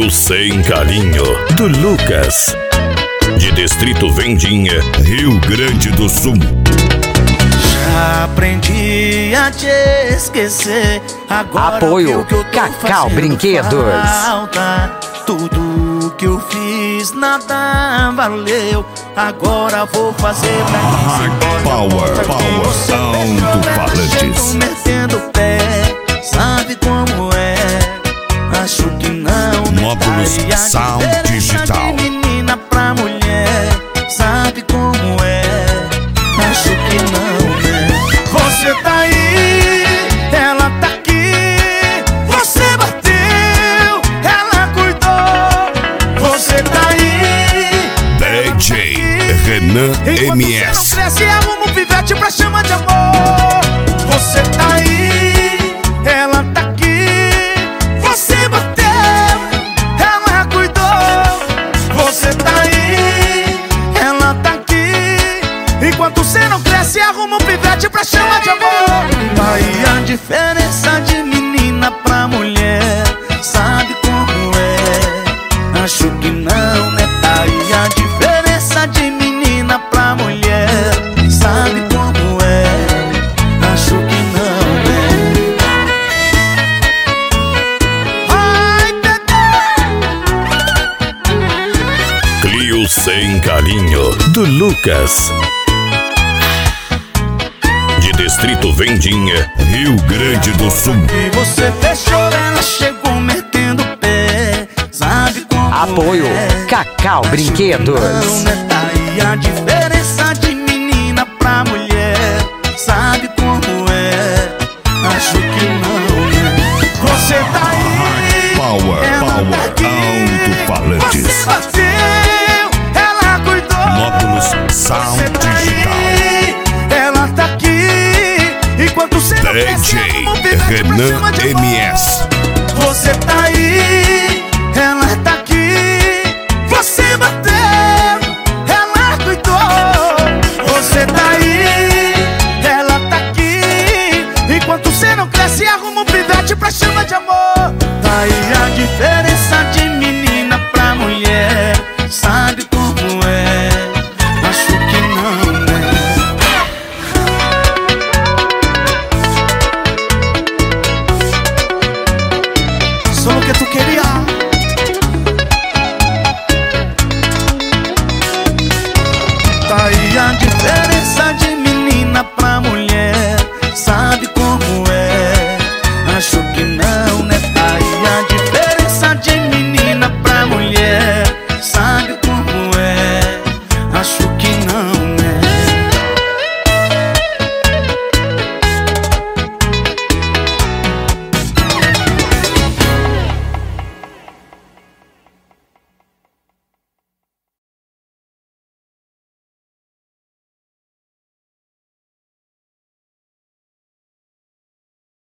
Clio Sem Carinho, do Lucas, de Distrito Vendinha, Rio Grande do Sul. Já aprendi a te esquecer. Agora Apoio que eu tô Cacau Brinquedos. falta. Tudo que eu fiz nada valeu. Agora vou fazer pra Power Alto-Falantes. metendo o pé, sabe como é? Acho que não. Módulos metade a Sound diferença Digital. de menina pra mulher, sabe como é? Acho que não, né? Você tá aí, ela tá aqui. Você bateu, ela cuidou. Você tá aí, DJ Renan enquanto MS. você não cresce, arruma um pivete pra chamar de amor. Você tá aí, ela tá aqui. Você bateu, ela cuidou. Você tá aí, ela tá aqui. Enquanto você não cresce, arruma um pivete pra chamar de amor. Aí a diferença de menina pra mulher, sabe como é? Acho que não, né? Tá aí a diferença de menina pra mulher, sabe como é? Acho que não, né? Ai, bebê! Clio Sem Carinho, do Lucas, de Distrito Vendinha, Rio Grande do Sul. E você fechou, ela chegou metendo o pé, sabe como Apoio é? Cacau Brinquedos. Não, né? Tá aí a diferença de menina pra mulher, sabe como é? Acho que não, né? Você tá aí, Power ela tá aqui. Alto-Falantes. Você bateu, ela cuidou. Módulos Sound Você tá Digital. aí, ela tá aqui. Enquanto você não cresce, DJ arruma um pivete pra Renan cima de amor. MS. Você tá aí,